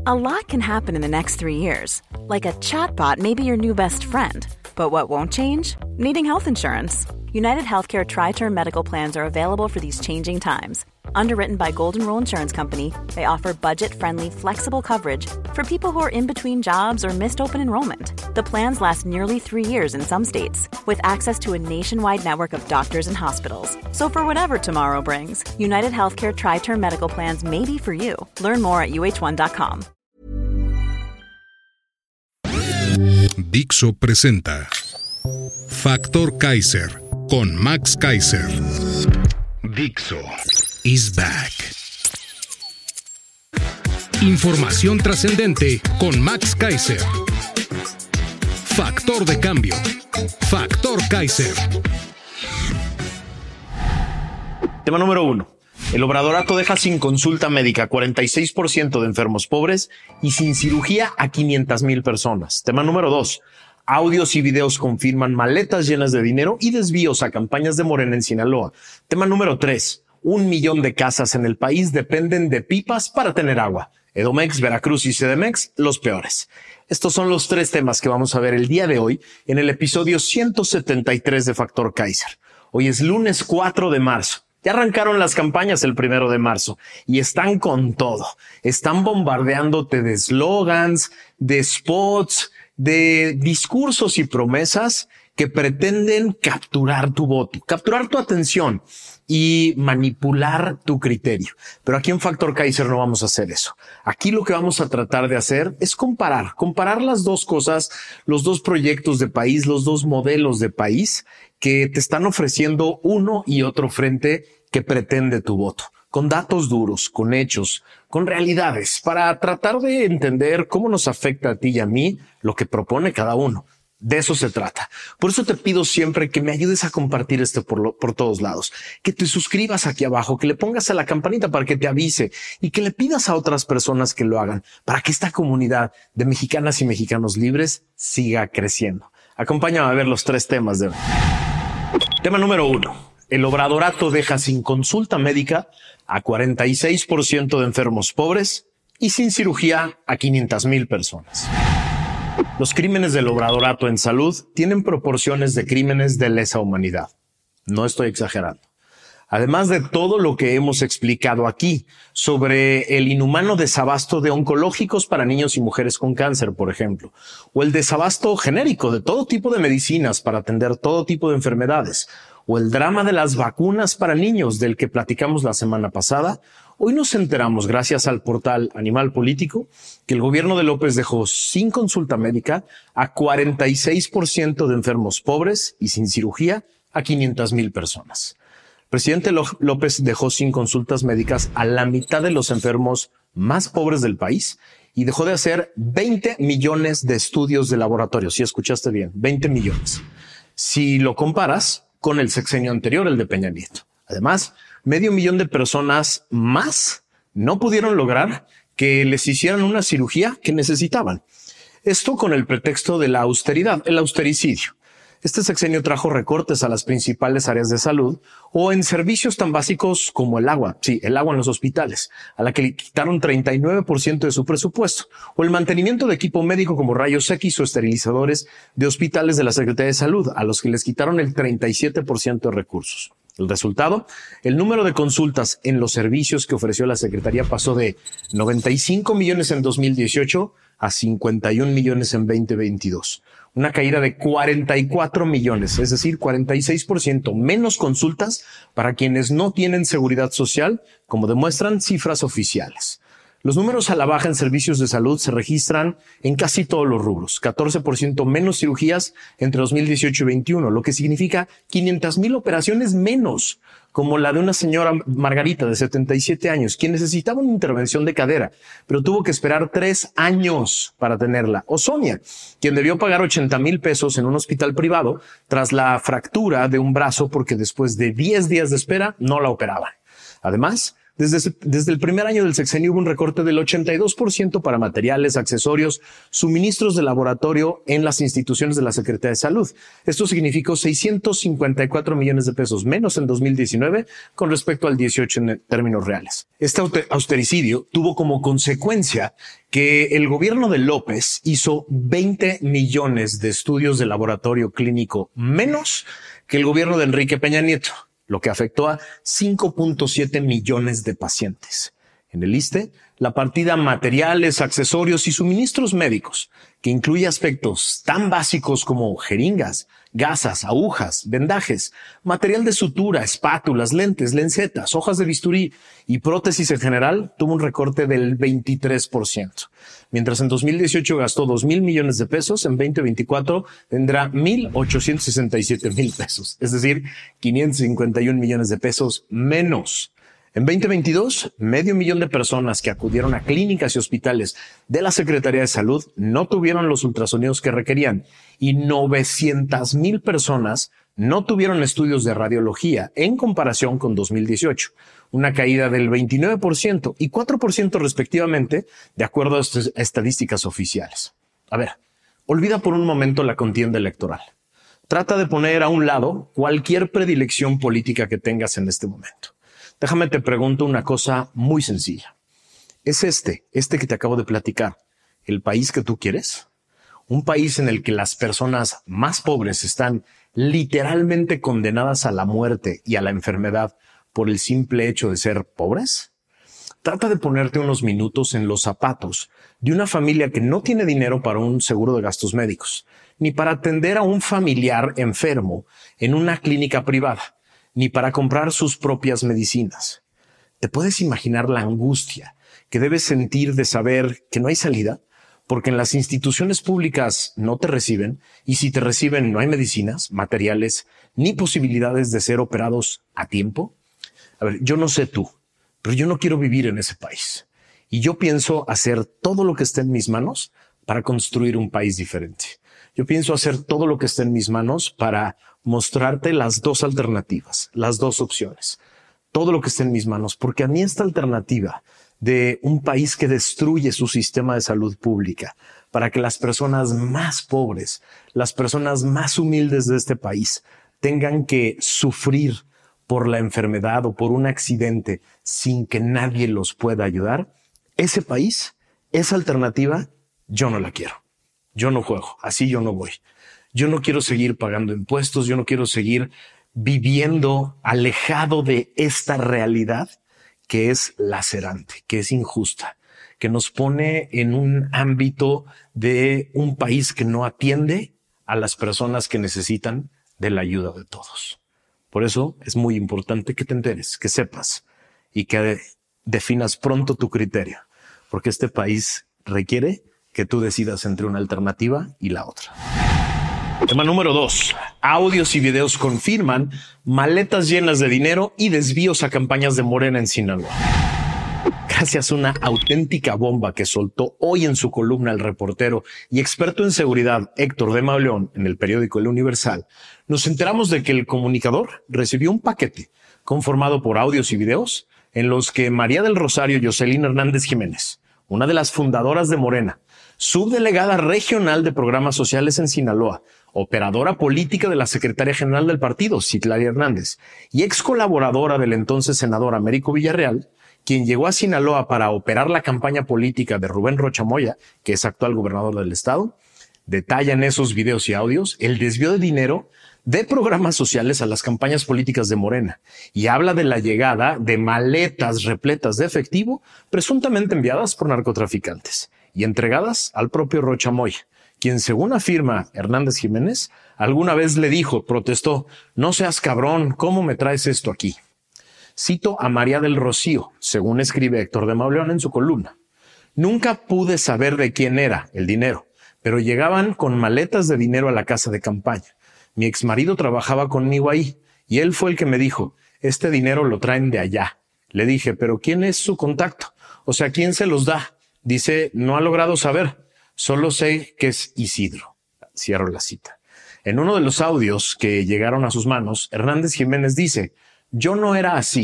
A lot can happen in the next 3 years. Like a chatbot may be your new best friend. But what won't change? Needing health insurance. United Healthcare Tri-Term Medical Plans are available for these changing times. Underwritten by Golden Rule Insurance Company, they offer budget-friendly, flexible coverage for people who are in between jobs or missed open enrollment. The plans last nearly 3 years in some states, with access to a nationwide network of doctors and hospitals. So for whatever tomorrow brings, United Healthcare Tri-Term Medical Plans may be for you. Learn more at uh1.com. Dixo presenta Factor Kaiser con Max Kaiser. Dixo is back. Información trascendente con Max Kaiser. Factor de cambio. Factor Kaiser. Tema número 1. El obradorato deja sin consulta médica 46% de enfermos pobres y sin cirugía a 500,000 personas. Tema número 2. Audios y videos confirman maletas llenas de dinero y desvíos a campañas de Morena en Sinaloa. Tema número 3. 1 millón de casas en el país dependen de pipas para tener agua. Edomex, Veracruz y CDMX, los peores. Estos son los 3 temas que vamos a ver el día de hoy en el episodio 173 de Factor Kaiser. Hoy es lunes 4 de marzo. Ya arrancaron las campañas el 1 de marzo y están con todo. Están bombardeándote de slogans, de spots, de discursos y promesas que pretenden capturar tu voto, capturar tu atención y manipular tu criterio. Pero aquí en Factor Kaiser no vamos a hacer eso. Aquí lo que vamos a tratar de hacer es comparar las dos cosas, los dos proyectos de país, los dos modelos de país que te están ofreciendo uno y otro frente que pretende tu voto, con datos duros, con hechos, con realidades, para tratar de entender cómo nos afecta a ti y a mí lo que propone cada uno. De eso se trata. Por eso te pido siempre que me ayudes a compartir esto por todos lados, que te suscribas aquí abajo, que le pongas a la campanita para que te avise y que le pidas a otras personas que lo hagan para que esta comunidad de mexicanas y mexicanos libres siga creciendo. Acompáñame a ver los 3 temas de hoy. Tema número 1. El obradorato deja sin consulta médica a 46% de enfermos pobres y sin cirugía a 500,000 personas. Los crímenes del obradorato en salud tienen proporciones de crímenes de lesa humanidad. No estoy exagerando. Además de todo lo que hemos explicado aquí sobre el inhumano desabasto de oncológicos para niños y mujeres con cáncer, por ejemplo, o el desabasto genérico de todo tipo de medicinas para atender todo tipo de enfermedades, o el drama de las vacunas para niños del que platicamos la semana pasada, hoy nos enteramos, gracias al portal Animal Político, que el gobierno de López dejó sin consulta médica a 46% de enfermos pobres y sin cirugía a 500,000 personas. El presidente López dejó sin consultas médicas a la mitad de los enfermos más pobres del país y dejó de hacer 20 millones de estudios de laboratorio. Si escuchaste bien, 20 millones. Si lo comparas con el sexenio anterior, el de Peña Nieto. Además, 500,000 de personas más no pudieron lograr que les hicieran una cirugía que necesitaban. Esto con el pretexto de la austeridad, el austericidio. Este sexenio trajo recortes a las principales áreas de salud o en servicios tan básicos como el agua. Sí, el agua en los hospitales, a la que le quitaron 39% de su presupuesto. O el mantenimiento de equipo médico como rayos X o esterilizadores de hospitales de la Secretaría de Salud, a los que les quitaron el 37% de recursos. El resultado, el número de consultas en los servicios que ofreció la Secretaría pasó de 95 millones en 2018 a 51 millones en 2022. Una caída de 44 millones, es decir, 46% menos consultas para quienes no tienen seguridad social, como demuestran cifras oficiales. Los números a la baja en servicios de salud se registran en casi todos los rubros. 14% menos cirugías entre 2018 y 2021, lo que significa 500,000 operaciones menos, como la de una señora Margarita de 77 años, quien necesitaba una intervención de cadera, pero tuvo que esperar 3 años para tenerla. O Sonia, quien debió pagar 80,000 pesos en un hospital privado tras la fractura de un brazo porque después de 10 días de espera no la operaban. Además, Desde el primer año del sexenio hubo un recorte del 82% para materiales, accesorios, suministros de laboratorio en las instituciones de la Secretaría de Salud. Esto significó 654 millones de pesos menos en 2019 con respecto al 18 en términos reales. Este austericidio tuvo como consecuencia que el gobierno de López hizo 20 millones de estudios de laboratorio clínico menos que el gobierno de Enrique Peña Nieto, lo que afectó a 5.7 millones de pacientes. En el ISSSTE, la partida materiales, accesorios y suministros médicos, que incluye aspectos tan básicos como jeringas, gasas, agujas, vendajes, material de sutura, espátulas, lentes, lencetas, hojas de bisturí y prótesis en general, tuvo un recorte del 23%. Mientras en 2018 gastó 2,000 millones de pesos, en 2024 tendrá 1,867,000 pesos, es decir, 551 millones de pesos menos. En 2022, 500,000 de personas que acudieron a clínicas y hospitales de la Secretaría de Salud no tuvieron los ultrasonidos que requerían y 900,000 personas no tuvieron estudios de radiología en comparación con 2018, una caída del 29% y 4% respectivamente, de acuerdo a estadísticas oficiales. A ver, olvida por un momento la contienda electoral. Trata de poner a un lado cualquier predilección política que tengas en este momento. Déjame te pregunto una cosa muy sencilla. ¿Es este que te acabo de platicar, el país que tú quieres? Un país en el que las personas más pobres están literalmente condenadas a la muerte y a la enfermedad por el simple hecho de ser pobres. Trata de ponerte unos minutos en los zapatos de una familia que no tiene dinero para un seguro de gastos médicos, ni para atender a un familiar enfermo en una clínica privada, ni para comprar sus propias medicinas. ¿Te puedes imaginar la angustia que debes sentir de saber que no hay salida? Porque en las instituciones públicas no te reciben, y si te reciben no hay medicinas, materiales, ni posibilidades de ser operados a tiempo. A ver, yo no sé tú, pero yo no quiero vivir en ese país. Y yo pienso hacer todo lo que esté en mis manos para construir un país diferente. Yo pienso hacer todo lo que esté en mis manos para mostrarte las dos alternativas, las dos opciones, todo lo que esté en mis manos, porque a mí esta alternativa de un país que destruye su sistema de salud pública para que las personas más pobres, las personas más humildes de este país tengan que sufrir por la enfermedad o por un accidente sin que nadie los pueda ayudar, ese país, esa alternativa, yo no la quiero. Yo no juego, así yo no voy. Yo no quiero seguir pagando impuestos, yo no quiero seguir viviendo alejado de esta realidad que es lacerante, que es injusta, que nos pone en un ámbito de un país que no atiende a las personas que necesitan de la ayuda de todos. Por eso es muy importante que te enteres, que sepas y que definas pronto tu criterio, porque este país requiere que tú decidas entre una alternativa y la otra. Tema número 2. Audios y videos confirman maletas llenas de dinero y desvíos a campañas de Morena en Sinaloa. Gracias a una auténtica bomba que soltó hoy en su columna el reportero y experto en seguridad Héctor de Mauleón en el periódico El Universal, nos enteramos de que el comunicador recibió un paquete conformado por audios y videos en los que María del Rosario Jocelyn Hernández Jiménez, una de las fundadoras de Morena, subdelegada regional de programas sociales en Sinaloa, operadora política de la secretaria general del partido, Citlali Hernández, y ex colaboradora del entonces senador Américo Villarreal, quien llegó a Sinaloa para operar la campaña política de Rubén Rocha Moya, que es actual gobernador del estado, detalla en esos videos y audios el desvío de dinero de programas sociales a las campañas políticas de Morena y habla de la llegada de maletas repletas de efectivo presuntamente enviadas por narcotraficantes y entregadas al propio Rocha Moya, quien, según afirma Hernández Jiménez, alguna vez le dijo, protestó: "No seas cabrón, ¿cómo me traes esto aquí?". Cito a María del Rocío, según escribe Héctor de Mauleón en su columna: "Nunca pude saber de quién era el dinero, pero llegaban con maletas de dinero a la casa de campaña. Mi exmarido trabajaba conmigo ahí y él fue el que me dijo, este dinero lo traen de allá. Le dije, ¿pero quién es su contacto? O sea, ¿quién se los da? Dice, no ha logrado saber. Solo sé que es Isidro". Cierro la cita. En uno de los audios que llegaron a sus manos, Hernández Jiménez dice: "Yo no era así,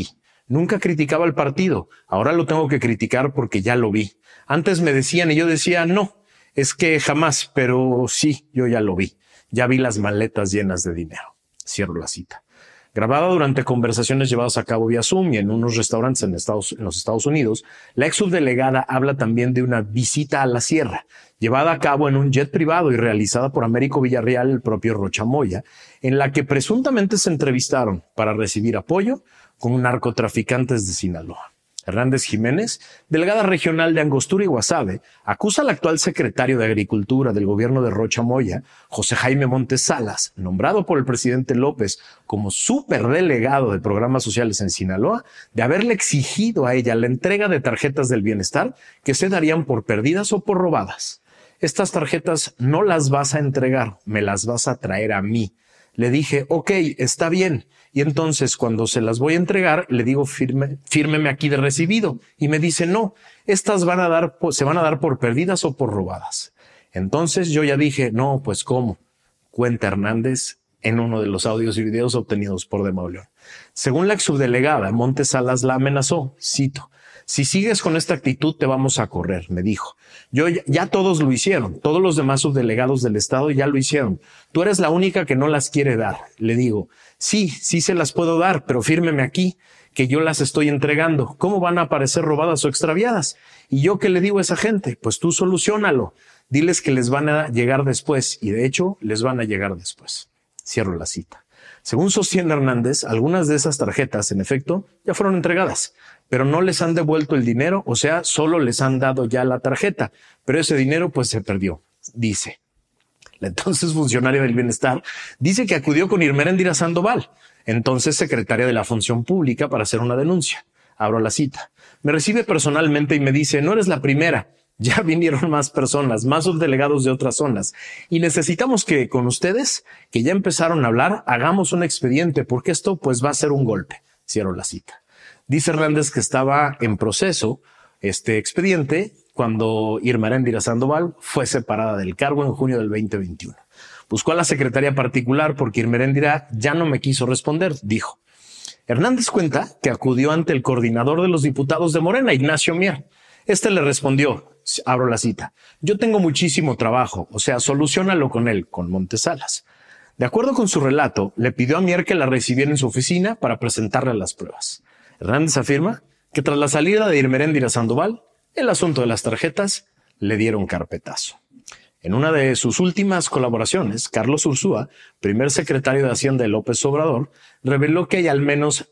Nunca criticaba el partido. Ahora lo tengo que criticar porque ya lo vi. Antes me decían y yo decía, no, es que jamás, pero sí, yo ya lo vi. Ya vi las maletas llenas de dinero. Cierro la cita. Grabada durante conversaciones llevadas a cabo vía Zoom y en unos restaurantes en los Estados Unidos, la ex subdelegada habla también de una visita a la sierra, llevada a cabo en un jet privado y realizada por Américo Villarreal y el propio Rocha Moya, en la que presuntamente se entrevistaron para recibir apoyo con narcotraficantes de Sinaloa. Hernández Jiménez, delegada regional de Angostura y Guasave, acusa al actual secretario de Agricultura del gobierno de Rocha Moya, José Jaime Montes Salas, nombrado por el presidente López como superdelegado de programas sociales en Sinaloa, de haberle exigido a ella la entrega de tarjetas del bienestar que se darían por perdidas o por robadas. Estas tarjetas no las vas a entregar, me las vas a traer a mí. Le dije, ok, está bien. Y entonces cuando se las voy a entregar, le digo, fírmeme aquí de recibido. Y me dice, no, estas se van a dar por perdidas o por robadas. Entonces yo ya dije, no, pues ¿cómo? Cuenta Hernández en uno de los audios y videos obtenidos por De Mauleón. Según la exsubdelegada, Montes Salas la amenazó, cito, si sigues con esta actitud te vamos a correr, me dijo. Ya todos lo hicieron, todos los demás subdelegados del estado ya lo hicieron. Tú eres la única que no las quiere dar. Le digo, sí se las puedo dar, pero fírmeme aquí que yo las estoy entregando. ¿Cómo van a aparecer robadas o extraviadas? ¿Y yo qué le digo a esa gente? Pues tú soluciónalo. Diles que les van a llegar después y de hecho les van a llegar después. Cierro la cita. Según sostiene Hernández, algunas de esas tarjetas, en efecto, ya fueron entregadas, pero no les han devuelto el dinero, o sea, solo les han dado ya la tarjeta, pero ese dinero pues se perdió, dice. La entonces funcionaria del bienestar dice que acudió con Irmeréndira Sandoval, entonces secretaria de la Función Pública, para hacer una denuncia. Abro la cita. Me recibe personalmente y me dice, no eres la primera. Ya vinieron más personas, más subdelegados de otras zonas. Y necesitamos que con ustedes, que ya empezaron a hablar, hagamos un expediente, porque esto pues va a ser un golpe. Cierro la cita. Dice Hernández que estaba en proceso este expediente cuando Irmeréndira Sandoval fue separada del cargo en junio del 2021. Buscó a la secretaria particular porque Irmeréndira ya no me quiso responder, dijo. Hernández cuenta que acudió ante el coordinador de los diputados de Morena, Ignacio Mier. Este le respondió, abro la cita, yo tengo muchísimo trabajo, o sea, soluciónalo con él, con Montes Salas. De acuerdo con su relato, le pidió a Mier que la recibiera en su oficina para presentarle las pruebas. Hernández afirma que tras la salida de Irmeréndira Sandoval, el asunto de las tarjetas le dieron carpetazo. En una de sus últimas colaboraciones, Carlos Ursúa, primer secretario de Hacienda de López Obrador, reveló que hay al menos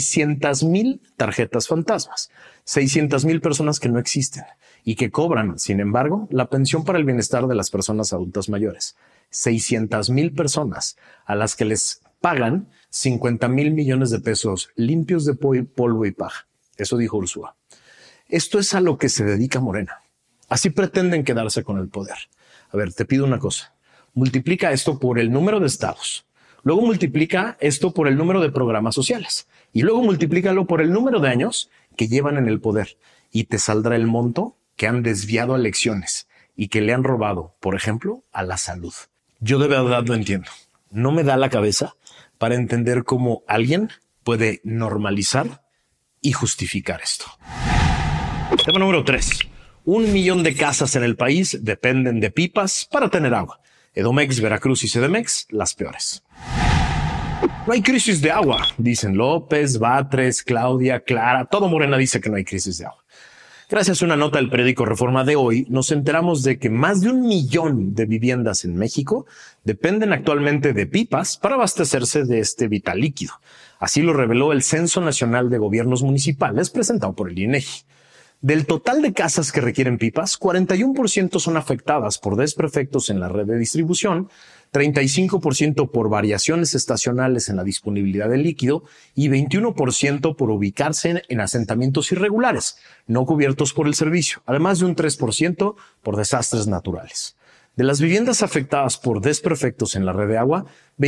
600,000 tarjetas fantasmas, 600,000 personas que no existen y que cobran, sin embargo, la pensión para el bienestar de las personas adultas mayores. 600,000 personas a las que les pagan 50,000 millones de pesos limpios de polvo y paja. Eso dijo Ursúa. Esto es a lo que se dedica Morena. Así pretenden quedarse con el poder. A ver, te pido una cosa. Multiplica esto por el número de estados. Luego multiplica esto por el número de programas sociales. Y luego multiplícalo por el número de años que llevan en el poder. Y te saldrá el monto que han desviado a elecciones y que le han robado, por ejemplo, a la salud. Yo de verdad no entiendo. No me da la cabeza para entender cómo alguien puede normalizar y justificar esto. Tema número 3. 1 millón de casas en el país dependen de pipas para tener agua. Edomex, Veracruz y CDMX, las peores. No hay crisis de agua, dicen López, Batres, Claudia, Clara. Todo Morena dice que no hay crisis de agua. Gracias a una nota del periódico Reforma de hoy, nos enteramos de que más de 1 millón de viviendas en México dependen actualmente de pipas para abastecerse de este vital líquido. Así lo reveló el Censo Nacional de Gobiernos Municipales presentado por el INEGI. Del total de casas que requieren pipas, 41% son afectadas por desperfectos en la red de distribución, 35% por variaciones estacionales en la disponibilidad del líquido y 21% por ubicarse en asentamientos irregulares, no cubiertos por el servicio, además de un 3% por desastres naturales. De las viviendas afectadas por desperfectos en la red de agua,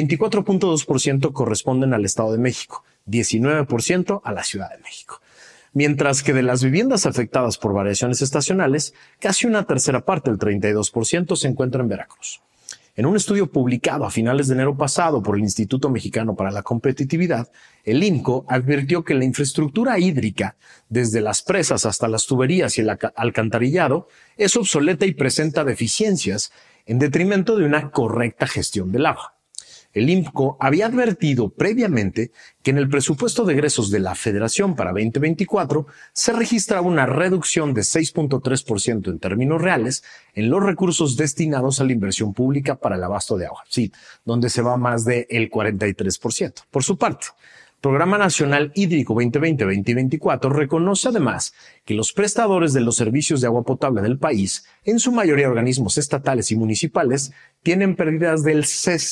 24.2% corresponden al Estado de México, 19% a la Ciudad de México. Mientras que de las viviendas afectadas por variaciones estacionales, casi una tercera parte, el 32%, se encuentra en Veracruz. En un estudio publicado a finales de enero pasado por el Instituto Mexicano para la Competitividad, el IMCO advirtió que la infraestructura hídrica, desde las presas hasta las tuberías y el alcantarillado, es obsoleta y presenta deficiencias en detrimento de una correcta gestión del agua. El IMCO había advertido previamente que en el presupuesto de egresos de la Federación para 2024 se registraba una reducción de 6.3% en términos reales en los recursos destinados a la inversión pública para el abasto de agua, sí, donde se va más del 43%. Por su parte, el Programa Nacional Hídrico 2020-2024 reconoce además que los prestadores de los servicios de agua potable del país, en su mayoría organismos estatales y municipales, tienen pérdidas del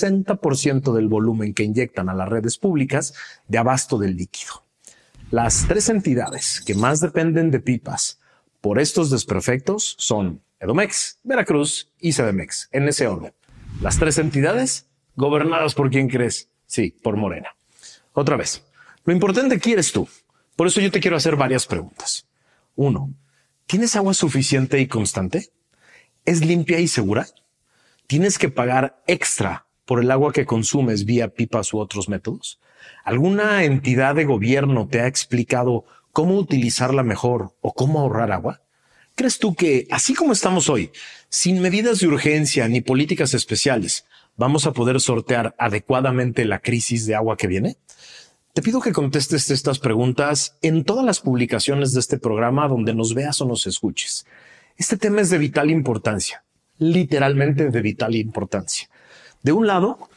60% del volumen que inyectan a las redes públicas de abasto del líquido. Las tres entidades que más dependen de pipas por estos desperfectos son Edomex, Veracruz y CDMX, en ese orden. Las tres entidades gobernadas por ¿quién crees? Sí, por Morena. Otra vez, lo importante aquí eres tú. Por eso yo te quiero hacer varias preguntas. 1. ¿Tienes agua suficiente y constante? ¿Es limpia y segura? ¿Tienes que pagar extra por el agua que consumes vía pipas u otros métodos? ¿Alguna entidad de gobierno te ha explicado cómo utilizarla mejor o cómo ahorrar agua? ¿Crees tú que, así como estamos hoy, sin medidas de urgencia ni políticas especiales, vamos a poder sortear adecuadamente la crisis de agua que viene? Te pido que contestes estas preguntas en todas las publicaciones de este programa donde nos veas o nos escuches. Este tema es de vital importancia, literalmente de vital importancia. De un lado,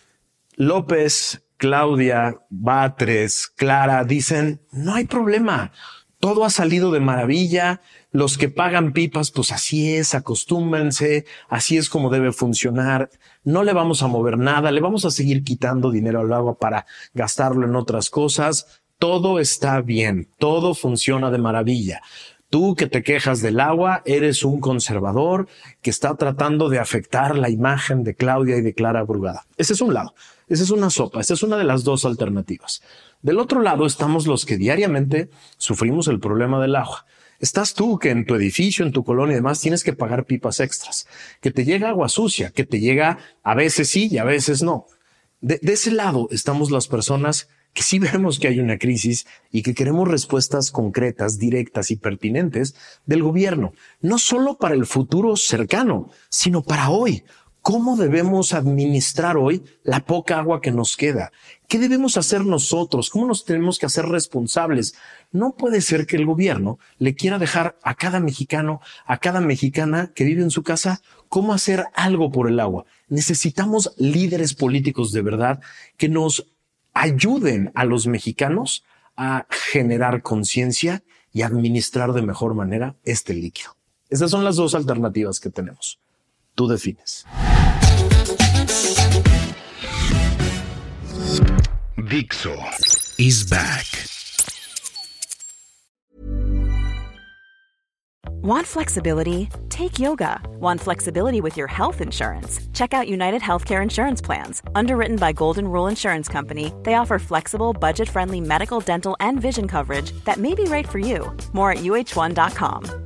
López, Claudia, Batres, Clara dicen, no hay problema, todo ha salido de maravilla, los que pagan pipas, pues así es, acostúmbrense, así es como debe funcionar, no le vamos a mover nada, le vamos a seguir quitando dinero al agua para gastarlo en otras cosas, todo está bien, todo funciona de maravilla. Tú que te quejas del agua, eres un conservador que está tratando de afectar la imagen de Claudia y de Clara Brugada. Ese es un lado, esa es una sopa, esa es una de las dos alternativas. Del otro lado estamos los que diariamente sufrimos el problema del agua. Estás tú que en tu edificio, en tu colonia y demás tienes que pagar pipas extras, que te llega agua sucia, que te llega a veces sí y a veces no. De ese lado estamos las personas que sí vemos que hay una crisis y que queremos respuestas concretas, directas y pertinentes del gobierno, no solo para el futuro cercano, sino para hoy. ¿Cómo debemos administrar hoy la poca agua que nos queda? ¿Qué debemos hacer nosotros? ¿Cómo nos tenemos que hacer responsables? No puede ser que el gobierno le quiera dejar a cada mexicano, a cada mexicana que vive en su casa, cómo hacer algo por el agua. Necesitamos líderes políticos de verdad que nos ayuden a los mexicanos a generar conciencia y administrar de mejor manera este líquido. Esas son las dos alternativas que tenemos. Tú defines. Dixo is back. Want flexibility? Take yoga. Want flexibility with your health insurance? Check out United Healthcare Insurance Plans. Underwritten by Golden Rule Insurance Company, they offer flexible, budget-friendly medical, dental, and vision coverage that may be right for you. More at UH1.com.